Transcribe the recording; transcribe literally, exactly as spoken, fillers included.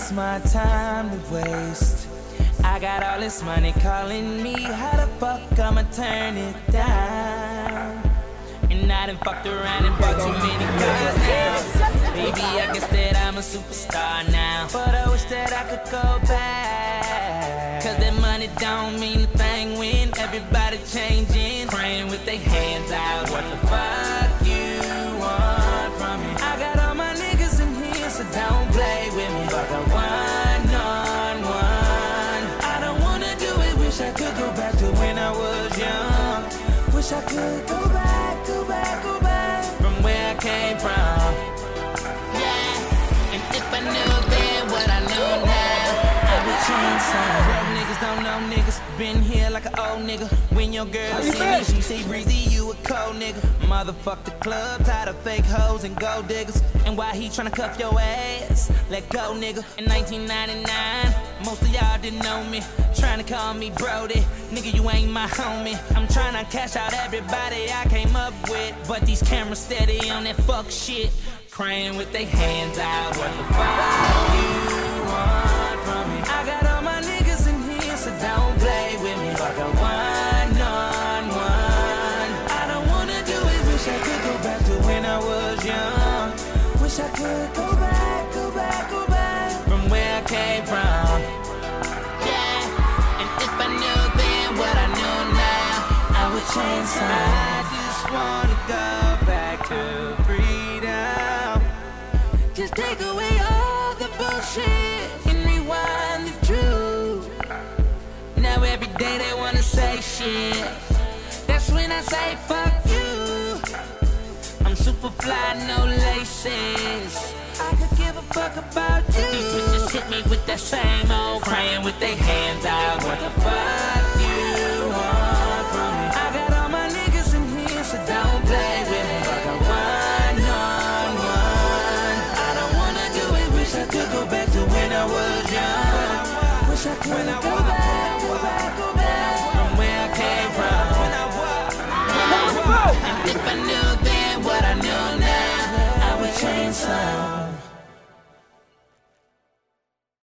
it's my time to waste. I got all this money calling me, how the fuck I'ma turn it down? And I done fucked around and bought too many cars now. Baby, I guess that I'm a superstar now, but I wish that I could go back. Cause that money don't mean a thing when everybody changing, praying with their hands out. What the fuck you want from me? I got all my niggas in here, so don't play with me. Fuck a one on one. I don't wanna do it, wish I could go back to when I was young. Wish I could go back, go back, go back from where I came from. Yeah, and if I knew then what I know now, I would change some. Real niggas don't know niggas, been here like an old nigga. When your girl see me, she say Breezy, you a cold nigga. Motherfuck the club, tired of fake hoes and gold diggers. And why he tryna cuff your ass? Let go, nigga. In nineteen ninety-nine, most of y'all didn't know me. Tryna call me Brody, nigga, you ain't my homie. I'm tryna cash out everybody I came up with, but these cameras steady on that fuck shit, praying with their hands out. What the fuck you want from me? I got all my niggas in here, so don't play with me. Fuck a one on one. I don't wanna do it, wish I could go back to when I was young. Wish I could go back, go back, go back from where I came from. Change some. I just wanna go back to freedom. Just take away all the bullshit and rewind the truth. Now every day they wanna say shit. That's when I say fuck you. I'm super fly, no laces. I could give a fuck about you. These bitches hit me with that same old crying with their hands out. What the fuck you want from me? I got all my niggas in here, so don't play with me. Fuck a one on one. I don't wanna do it, wish I could go back to when I was young. Wish I could go back, go back, go back from where I came from. And if I knew then what I know now, I would change some.